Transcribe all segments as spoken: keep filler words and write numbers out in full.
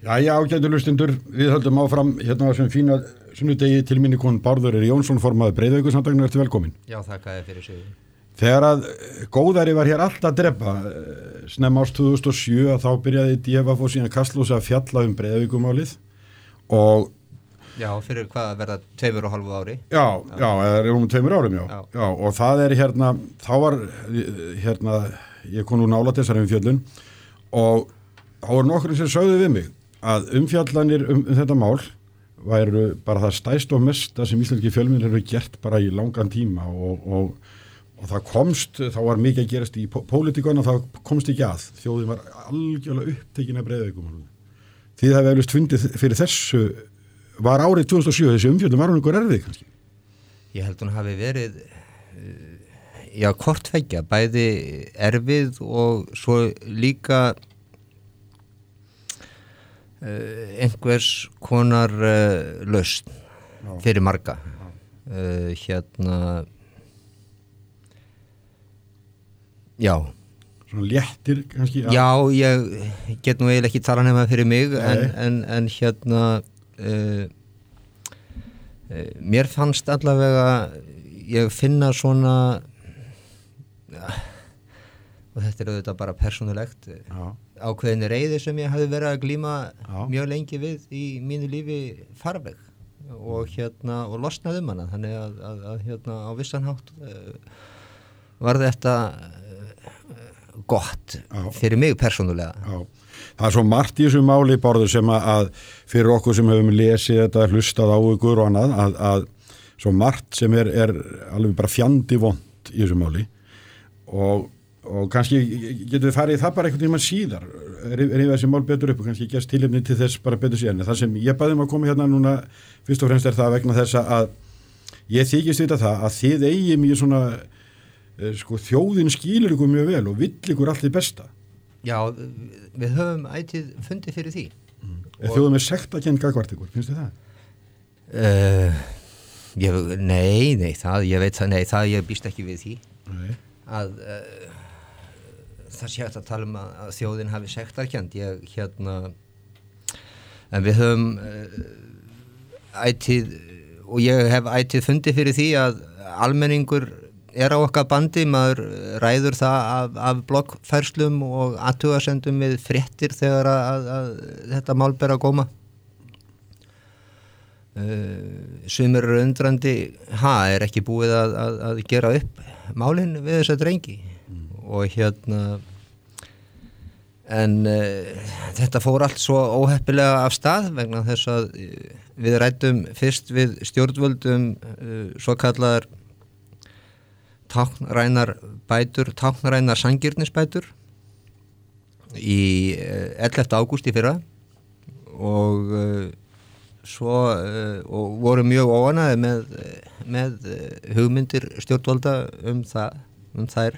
Jæja, ágætu hlustundur, við höldum áfram hérna á þessum fína sunnudegi. Til minni kon Bárður er Jónsson, formaður Breiðavíkursamtakanna, ertu velkomin. Já, þakka þér fyrir sig. Þegar að góðæri var hér allt að drepa, snemma árs tvö þúsund og sjö, að þá byrjaði D V F og síðan Kastljós að fjalla um Breiðavíkurmálið og Já, fyrir hvað að verða tveimur og hálfu ári. Já, já, eða um tveimur árum, já. Já. Já, og það er hérna, þá var hérna, ég kom nú nálægt þessari umfjöllun og þá var nokkur sem sögðu við mig að umfjallanir um, um þetta mál væru bara það stærst og mesta sem íslenski fjölmiðlar eru gert bara í langan tíma og, og, og það komst, þá var mikið að gerast í pólitíkuna og það komst ekki að. Þjóðin var algjörlega upptekin af Breiðavíkurmálinu. Þið hafið eflaust fundið fyrir þessu, var árið tvö þúsund og sjö, þessi umfjöllun var hún einhver erfið kannski? Ég held hún hafi verið, já, kortveggja, bæði erfið og svo líka Uh, einhvers konar uh, lausn Já. Fyrir marga uh, hérna já svona léttir kannski já, ég get nú eiginlega ekki tala nema fyrir mig en, en, en hérna uh, uh, mér fannst allavega ég finna svona uh, og þetta er auðvitað bara persónulegt Já. Ákveðinni reiði sem ég hafi verið að glíma Já. Mjög lengi við í mínu lífi farveg og hérna og losnaði um hana þannig að, að, að hérna á vissan hátt uh, var þetta uh, gott Já. Fyrir mig persónulega. Já. Það er svo margt í þessu máli Bárður sem að fyrir okkur sem hefum lesið þetta, hlustað á ykkur og annað að, að svo margt sem er, er alveg bara fjandi vont í þessu máli og og kannski getum við farið það bara einhvern tímann síðar er, er yfir þessi mál betur upp og kannski gefst tilefni til þess bara betur síðan. Það sem ég bæði um að koma hérna núna fyrst og fremst er það vegna þess að ég þykist vita það að þið eigi mjög svona sko, þjóðin skilur ykkur mjög vel og vill ykkur allt því besta. Já, við höfum ætið fundið fyrir því. Mm. Er þjóðin með sektarkennd gagnvart ykkur, finnst þið það? Uh, ég, nei, nei, það, ég veit það, nei, það ég býst ekki við því. Nei. Að uh, það sé hægt að tala um að, að þjóðin hafi sektarkennd ég hérna en við höfum uh, ætið og ég hef ætið fundið fyrir því að almenningur er á okkar bandi, maður ræður það af, af bloggfærslum og athugasendum við fréttir þegar að, að, að þetta mál ber að góma uh, sumir eru undrandi ha, er ekki búið að, að, að gera upp málin við þessa drengi mm. og hérna en uh, þetta fór allt svo óheppilega af stað vegna þess að uh, við ræddum fyrst við stjórnvöldum uh, svo kallar táknrænar bætur, táknrænar sanngirnisbætur í uh, ellefta ágúst í fyrra og uh, svo uh, og voru mjög óánægðir með, með uh, hugmyndir stjórnvalda um það, um þær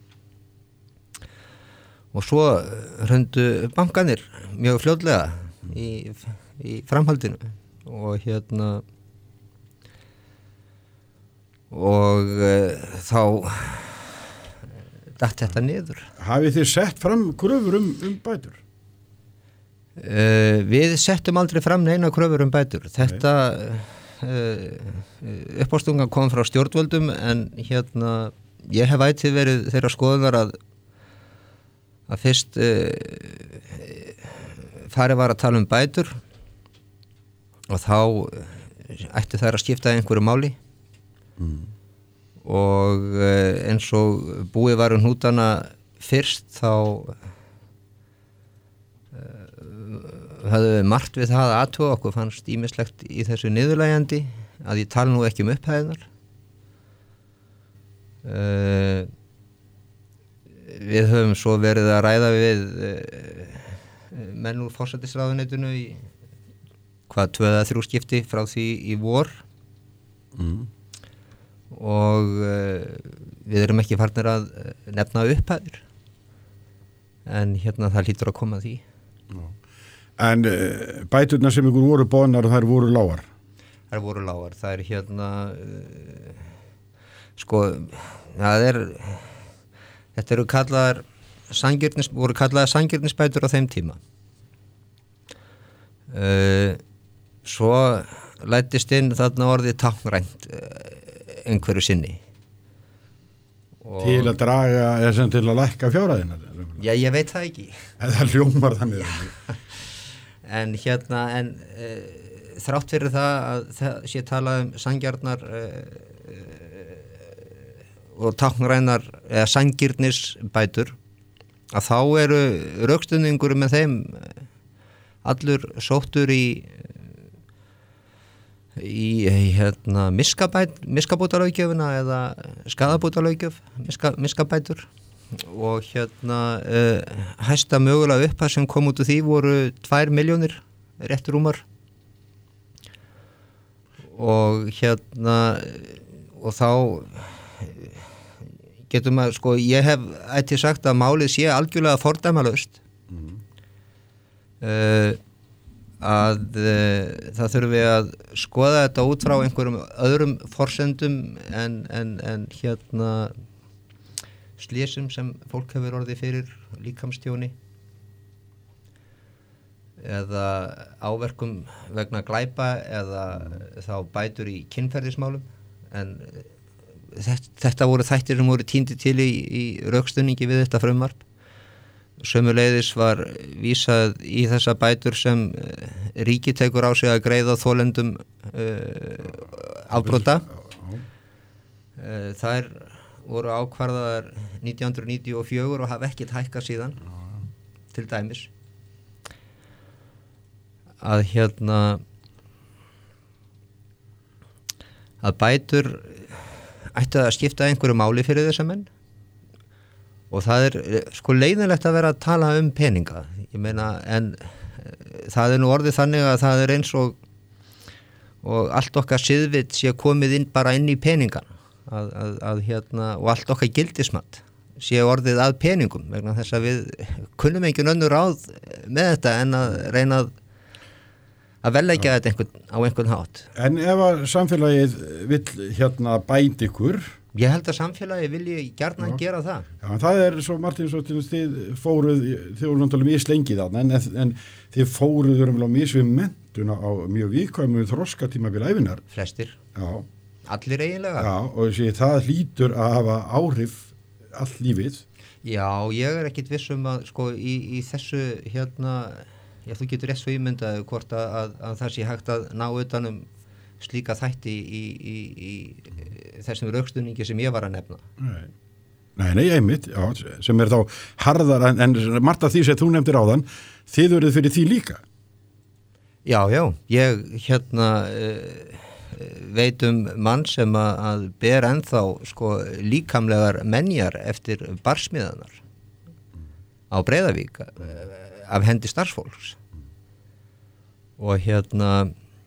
og svo hröndu bankanir mjög fljótlega í, í framhaldinu og hérna og uh, þá datt þetta niður. Hafið þið sett fram kröfur um, um bætur? Uh, við settum aldrei fram neina kröfur um bætur. Þetta uh, uppástungan kom frá stjórnvöldum en hérna ég hef ætið verið þeirra skoðunar að að fyrst uh, farið var að tala um bætur og þá ætti þær að skipta einhverju máli mm. og uh, eins og búið var um hnútana fyrst þá uh, höfðu við margt við það að athuga okkur fannst ýmislegt í þessu niðurlægjandi að ég tala nú ekki um upphæðinar uh, Við höfum svo verið að ræða við uh, menn úr forsætisráðuneytinu í hvað tvö eða þrjú skipti frá því í vor mm. og uh, við erum ekki farnir að nefna upphæðir en hérna það hlýtur að koma að því. Já. En uh, bæturnar sem ykkur voru boðnar þær voru lágar? Þær voru lágar, það er hérna uh, sko, það er Þetta eru kallaðar sangirnis, voru kallaðar sangirnisbætur á þeim tíma. uh, svo læddist inn þarna orðið táknrænt uh, einhverju sinni og til að draga eða sem til að lækka fjárhæðina. Já, ég veit það ekki en það hljómar þannig en hérna en uh, þrátt fyrir það að það sé talað um sanngjarnar uh, og táknrænar eða sanngirnisbætur að þá eru rökstuðningur með þeim allur sóttur í í hérna miskabæt, miskabótalöggjöfina eða skaðabótalöggjöf miska, miskabætur og hérna uh, hæsta mögulega upphæð sem kom út úr því voru tvær milljónir rétt rúmar og hérna og þá getum að, sko, ég hef ætti sagt að málið sé algjörlega fordæmalaust mm. uh, að uh, það þurfi að skoða þetta út frá einhverjum öðrum forsendum en, en, en hérna slysum sem fólk hefur orðið fyrir líkamstjóni eða áverkum vegna glæpa eða þá bætur í kynferðismálum en þetta voru þættir sem voru týndir til í, í rökstuðningi við þetta frumvarp. Sömuleiðis var vísað í þessa bætur sem ríki tekur á sig að greiða þolendum uh, afbrota. Uh, þær voru ákvarðaðar nítján hundruð níutíu og fjögur og hafa ekkert hækkað síðan til dæmis. Að hérna að bætur ætti að skipta einhverju máli fyrir þessa menn og það er sko leiðinlegt að vera að tala um peninga ég meina en það er nú orðið þannig að það er eins og og allt okkar siðvit sé komið inn bara inn í peningan að, að, að hérna og allt okkar gildismat sé orðið að peningum vegna þess að við kunnum engin önnur ráð með þetta en að reyna að að velleggja þetta einhvern, á einhvern hátt. En ef að samfélagið vill hérna bæta ykkur? Ég held að samfélagið vilji gjarnan gera það. Já, það er svo Martin, svo til þið fóruð, þið voru náttúrulega mjög slengið þarna, en, en þið fóruð um mjög svið mentuna á mjög víkvæmu þroskatímabil ævinar. Flestir. Já. Allir eiginlega. Já, og þessi, það hlýtur að hafa áhrif all lífið. Já, ég er ekkit viss um að sko í, í þessu hérna Já, þú getur rétt svo ímyndaði hvort að, að, að það sé hægt að ná utanum slíka þætti í, í, í þessum rökstuðningi sem ég var að nefna. Nei, nei, nei einmitt, já, sem er þá harðar, en, en margt af því sem þú nefndir áðan, þið eruð fyrir því líka. Já, já, ég hérna uh, veit um mann sem að, að ber ennþá sko líkamlegar menjar eftir barsmiðanar á Breiðavík uh, af hendi starfsfólks og hérna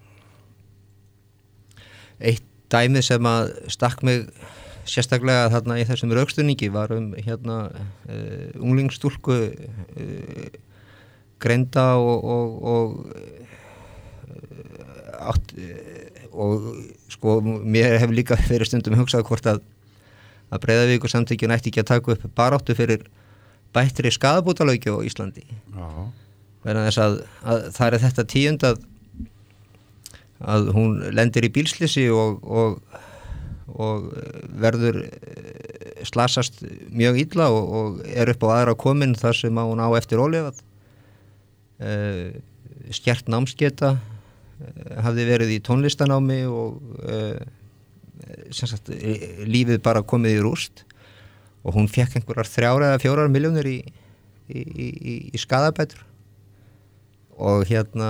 eitt dæmi sem að stakk mig sérstaklega þarna í þessum rökstuðningi var um hérna uh, unglingsstúlku uh, greinda og og, og, uh, átt, uh, og sko mér hefur líka fyrir stundum hugsað hvort að að Breiðavíkur samtökin ætti ekki að taka upp baráttu fyrir bættri skaðabótalöggjöf á Íslandi. Já. Verðan þess að, að það er þetta tíund að, að hún lendir í bílslisi og, og, og verður slasast mjög illa og, og er upp á aðra komin þar sem hún á eftir ólefað. Uh, skert námsgeta, uh, hafði verið í tónlistanámi og uh, sem sagt, lífið bara komið í rúst. Og hún fekk einhverjar þrjár eða fjórar miljónir í, í, í, í skaðabætur og hérna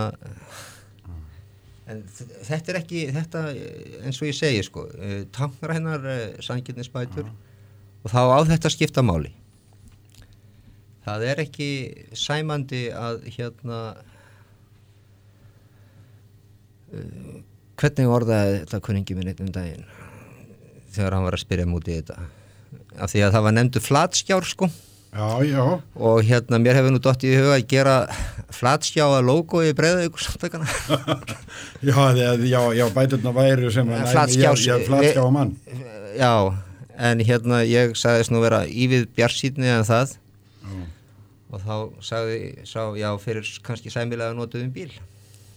en þetta er ekki þetta eins og ég segi sko táknrænar sanngirnisbætur og þá á þetta skipta máli. Það er ekki sæmandi að hérna uh, hvernig orðaði þetta kunningi minn einn um daginn þegar hann var að spyrja mútið þetta af því að það var nefndu flatskjár sko já, já. Og hérna mér hefur nú dottið í huga að gera flatskjáa logo í Breiðavíkur samtökana já, já, já, bæturna væru sem að flatskjáa mann já, en hérna ég sagðist nú vera ívið bjartsýnni en það já. Og þá sagði sá, já, fyrir kannski sæmilega notuðum bíl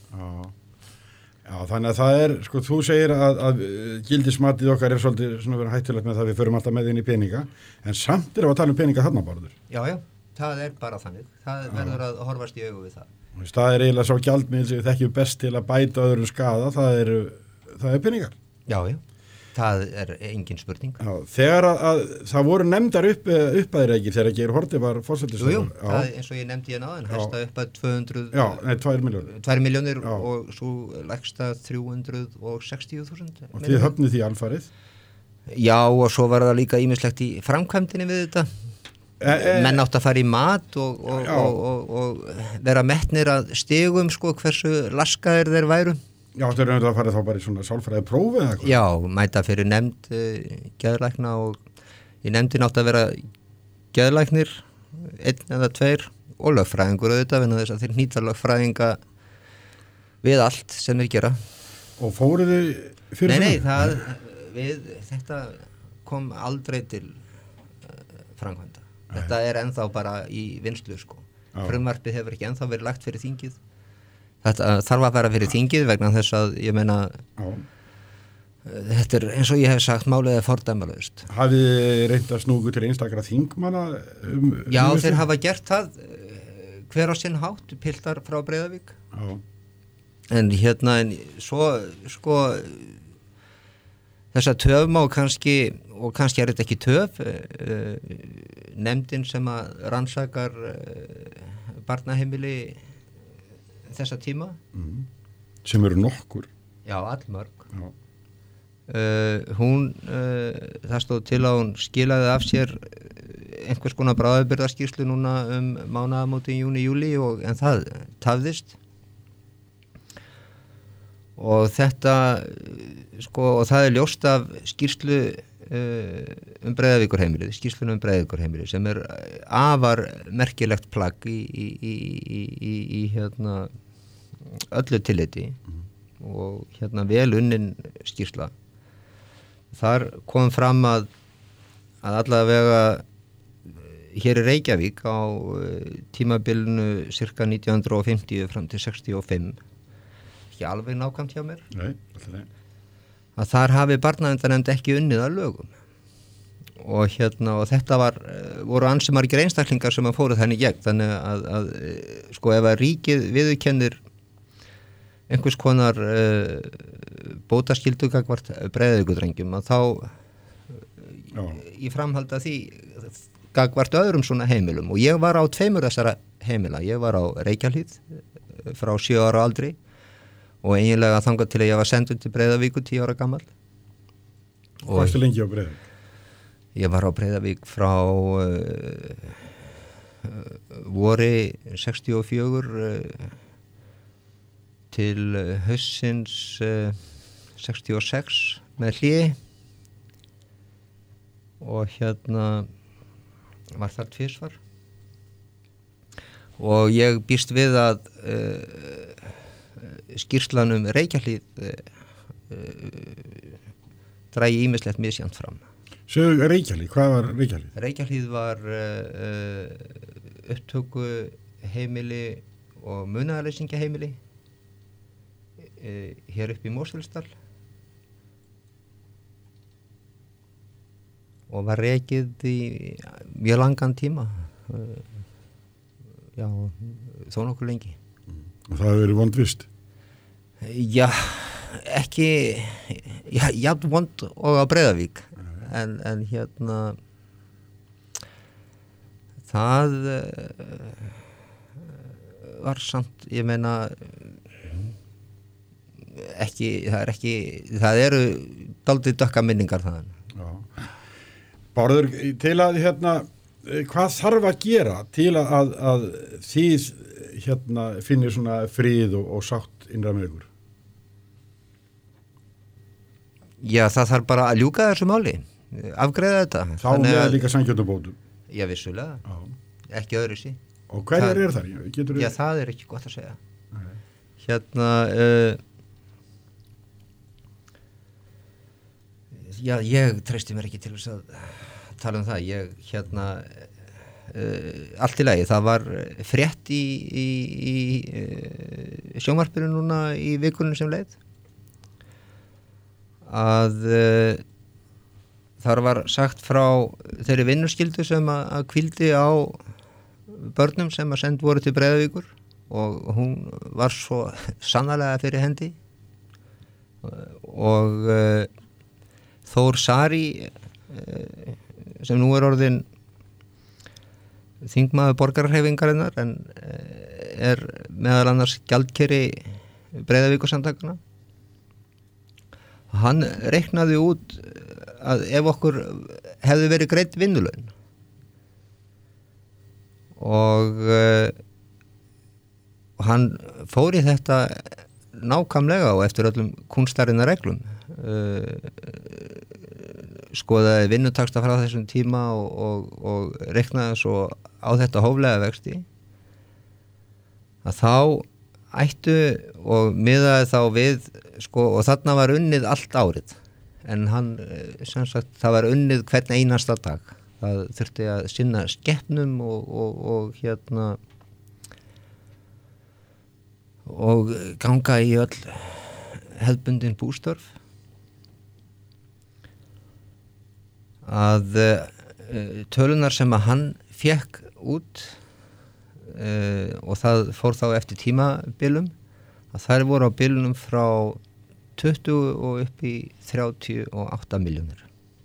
Já. Já, þannig að það er, sko, þú segir að, að gildismatið okkar er svolítið svona verið hættulegt með það að við förum alltaf með inn í peninga, en samt erum við að tala um peninga þarna Bárður. Já, já, það er bara þannig. Það já. Verður að horfast í augu við það. Það er eiginlega svo gjaldmiðil sem við þekkjum best til að bæta öðrum skada, það er, það er peningar. Já, já, það er engin spurning. Já, þegar að, að það voru nefndar upp, uppæðir ekki þegar Geir Haarde var forsætisráðherra. Jú, jú, það, eins og ég nefndi hérna áðan, hæsta upp að tvö hundruð... Já, nei, tvær milljónir. tvær milljónir og svo lægsta þrjú hundruð sextíu þúsund. Og þið höfnuð því alfarið? Já, og svo var það líka ýmislegt í framkvæmdinni við þetta. E, e, Menn átt að fara í mat og, og, og, og, og vera metnir að stigum, sko, hversu laskaðir þeir væru. Já, þetta er auðvitað að fara þá bara í svona sálfræði prófi eða eitthvað? Já, mæta fyrir nefnd uh, geðlækna og í nefndin átt að vera geðlæknir, einn eða tveir og lögfræðingur auðvitað, en þess að þeir nýta lögfræðinga við allt sem þeir gera. Og fóruð þið fyrir Nei, nei, það, við, þetta kom aldrei til uh, framkvæmda. Nei. Þetta er ennþá bara í vinnslu, sko. Frumvarpið hefur ekki ennþá verið lagt fyrir þingið. Þetta þarf að vera fyrir þingið vegna þess að ég meina Já. Þetta er eins og ég hef sagt málið er fordæmalaust. Hafið þið reynt að snúgu til einstakra þingmanna? Um, Já, um þeir hafa gert það hver á sinn hátt, piltar frá Breiðavík. Já. En hérna en svo sko þessa töf má kannski og kannski er þetta ekki töf nefndin sem að rannsakar barnaheimili þessa tíma mm. sem eru nokkur já, allmörg já. Uh, hún uh, það stóð til að hún skilaði af sér einhvers konar bráðabirgðaskýrslu núna um mánaðamótin júni, júli og, en það tafðist og þetta sko og það er ljóst af skýrslu uh, um Breiðavíkurheimilið skýrslunum um Breiðavíkurheimilið sem er afar merkilegt plagg í, í, í, í, í, í hérna öllu tilliti mm. og hérna vel unnin skýrsla þar kom fram að að allavega hér í Reykjavík á tímabilinu cirka nítján hundruð fimmtíu fram til sextíu og fimm ekki alveg nákvæmt hjá mér Nei, alltaf að þar hafi barnaverndarnefnd ekki unnið að lögum og hérna og þetta var voru ansi margir einstaklingar sem að fóru þannig gegn þannig að, að sko ef að ríkið viðurkennir einhvers konar uh, bótaskyldu gagnvart Breiðavíkurdrengjum að þá Já. í framhald að því gagnvart öðrum svona heimilum og ég var á tveimur þessara heimila ég var á Reykjahlíð frá sjö ára aldri og eiginlega þangað til að ég var sendur til Breiðavíkur tíu ára gamall Hvað ertu lengi á Breiðavík? Ég var á Breiðavík frá uh, uh, vori sextíu og fjögur uh, til haustsins uh, sextíu og sex með hléi og hérna var þar tvisvar og ég býst við að uh, skýrslan um Reykjahlíð uh, uh, drægi ýmislegt misjant fram. Sög Reykjahlíð, hvað var Reykjahlíð? Reykjahlíð var uh, upptöku heimili og munaðarleysinga heimili uh, hér upp í Mosfellsdal og var rekið í mjög langan tíma uh, já, þó nokkuð lengi. Og það hefur verið vondvist? Já, ekki já, jafn vond og á Breiðavík en, en hérna það uh, var samt, ég meina ekki, það er ekki það eru dálítið dökka minningar þaðan. Já. Bárður, til að hérna hvað þarf að gera til að, að, að þið hérna finnir svona frið og, og sátt innra með ykkur? Já, það þarf bara að ljúka þessu máli, afgreiða þetta. Þá með líka sanngjörnubótum? Já, vissulega, Já. ekki öðru sí. Og hverjar er þar? Getur Já, það er ekki gott að segja. Nei. Hérna, uh, já, ég treysti mér ekki til þess að tala um það. Ég, hérna, uh, allt í lagi, það var frétt í, í, í uh, sjónvarpinu núna í vikunum sem leið að uh, þar var sagt frá þeirri vinnuskyldu sem að, að hvíldi á börnum sem að send voru til Breiðavíkur og hún var svo sannarlega fyrir hendi og uh, Þór Sari uh, sem nú er orðin þingmaður borgarhreyfingarinnar en er meðal annars gjaldkeri Breiðavíkursamtakanna. Hann reiknaði út að ef okkur hefði verið greidd vinnulaun og uh, hann fór í þetta nákvæmlega og eftir öllum kúnstarinnar reglum uh, skoðaði vinnutaksta frá þessum tíma og, og, og reiknaði svo á þetta hóflega vexti að þá ættu og miðaði þá við sko, og þarna var unnið allt árið en hann, sem sagt, það var unnið hvern einasta dag það þurfti að sinna skepnum og, og, og hérna og ganga í öll hefðbundin bústörf að uh, tölunar sem að hann fekk út uh, og það fór þá eftir tímabilum að þær voru á bilunum frá tuttugu og upp í þrjátíu og átta milljónir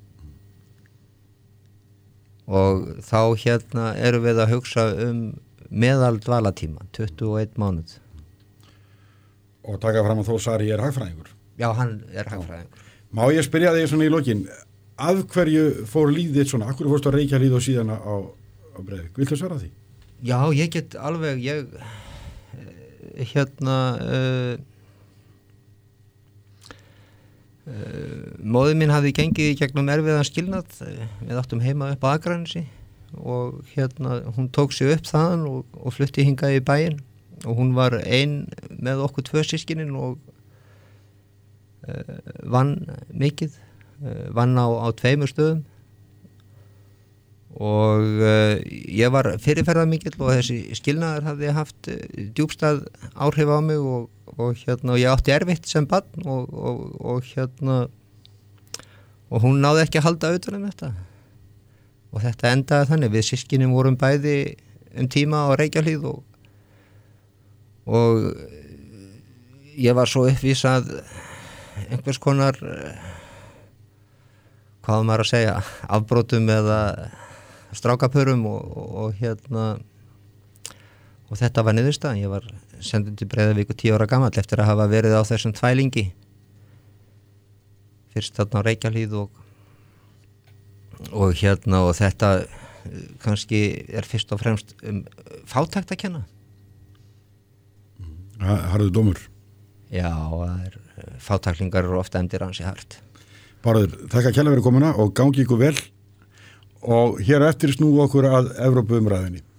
og þá hérna erum við að hugsa um meðal dvalatíma tuttugu og einn mánuð og taka fram að Þór Sari er hagfræðingur. Já, hann er hagfræðingur. Má ég spyrja þig svona í lokin af hverju fór líðið svona, af hverju fórstu að reykja líð og síðan á, á Breiðavík? Viltu svara því? Já, ég get alveg, ég hérna uh, uh, móðir mín hafði gengið í gegnum erfiðan skilnað, við áttum heima upp á Akranesi og hérna hún tók sig upp þaðan og, og flutti hingað í bæinn og hún var ein með okkur tvö systkinin og uh, vann mikið vann á, á tveimur stöðum og uh, ég var fyrirferðar mikill og þessi skilnaður hafði haft uh, djúpstað áhrif á mig og, og hérna og ég átti erfitt sem barn og, og, og hérna og hún náði ekki að halda utan um þetta og þetta endaði þannig við systkinum vorum bæði um tíma á Reykjahlíð og og ég var svo uppvísað einhvers konar hvað maður að segja, afbrotum eða strákapörum og, og, og hérna og þetta var niðurstaðan, ég var sendin til Breiðavíkur tíu ára gamall eftir að hafa verið á þessum tvælingi fyrst þarna á Reykjahlíð og og hérna og þetta kannski er fyrst og fremst um fátækt að kenna. Harður dómur. Já, það er, fátæklingar eru ofta emdir ansi hart. Bárður, þakka kærlega fyrir komuna og gangi ykkur vel og hér eftir snúi okkur að Evrópuumræðinni.